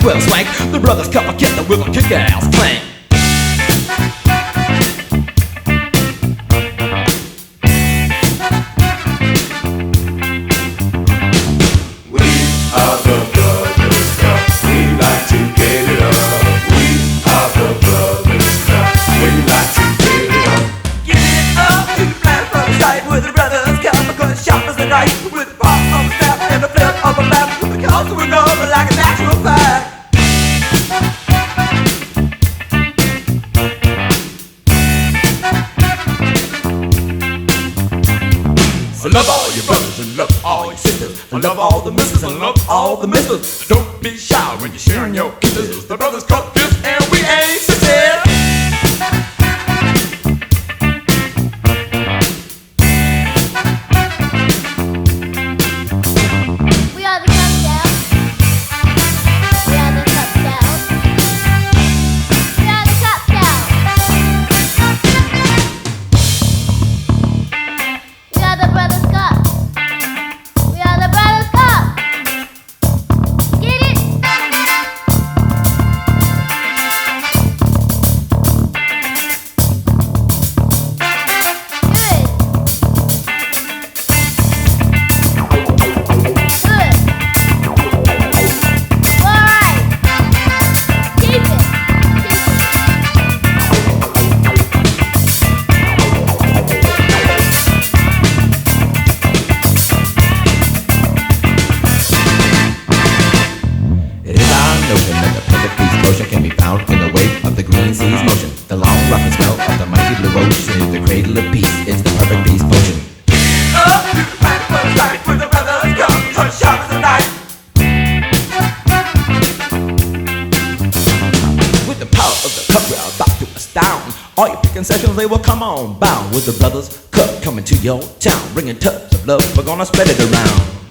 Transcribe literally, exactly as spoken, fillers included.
swell swank. The brothers come together with a kick-ass clank. With the pop of a snap and the flip of a map, because we know it like a natural fact. I love all your brothers and love all your sisters. I love all the misses and love all the misters. Don't be shy when you're sharing your kisses. The brothers cut this and we ain't sisters. Can be found in the wake of the green sea's motion. The long rocking smell of the mighty blue ocean is the cradle of peace. It's the perfect peace potion. Up to the planet for the sight when the brothers come, turn sharp as a knife. With the power of the cup, we're about to astound all your picking sessions. They will come on bound with the brothers cup coming to your town, bringing tubs of love. We're gonna spread it around.